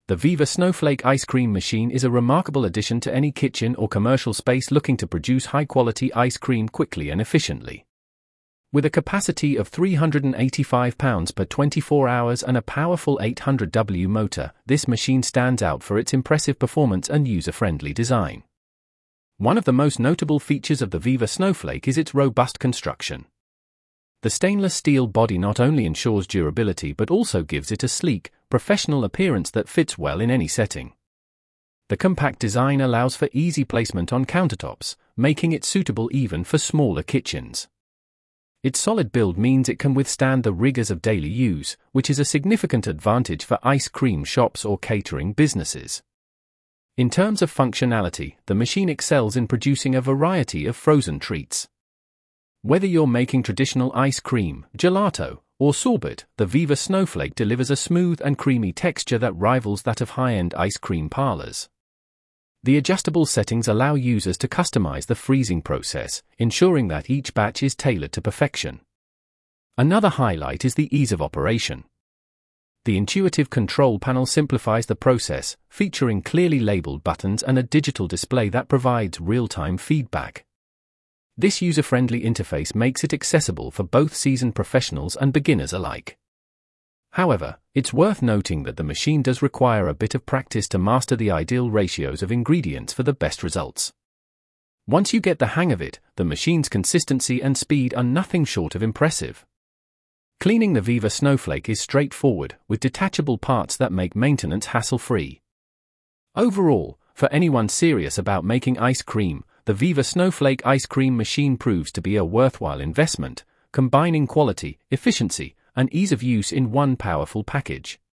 The Viva Snowflake ice cream machine is a remarkable addition to any kitchen or commercial space looking to produce high-quality ice cream quickly and efficiently. With a capacity of 385 pounds per 24 hours and a powerful 800W motor, this machine stands out for its impressive performance and user-friendly design. One of the most notable features of the Viva Snowflake is its robust construction. The stainless steel body not only ensures durability but also gives it a sleek, professional appearance that fits well in any setting. The compact design allows for easy placement on countertops, making it suitable even for smaller kitchens. Its solid build means it can withstand the rigors of daily use, which is a significant advantage for ice cream shops or catering businesses. In terms of functionality, the machine excels in producing a variety of frozen treats. Whether you're making traditional ice cream, gelato, or sorbet, the Viva Snowflake delivers a smooth and creamy texture that rivals that of high-end ice cream parlors. The adjustable settings allow users to customize the freezing process, ensuring that each batch is tailored to perfection. Another highlight is the ease of operation. The intuitive control panel simplifies the process, featuring clearly labeled buttons and a digital display that provides real-time feedback. This user-friendly interface makes it accessible for both seasoned professionals and beginners alike. However, it's worth noting that the machine does require a bit of practice to master the ideal ratios of ingredients for the best results. Once you get the hang of it, the machine's consistency and speed are nothing short of impressive. Cleaning the Viva Snowflake is straightforward, with detachable parts that make maintenance hassle-free. Overall, for anyone serious about making ice cream, the Viva Snowflake ice cream machine proves to be a worthwhile investment, combining quality, efficiency, and ease of use in one powerful package.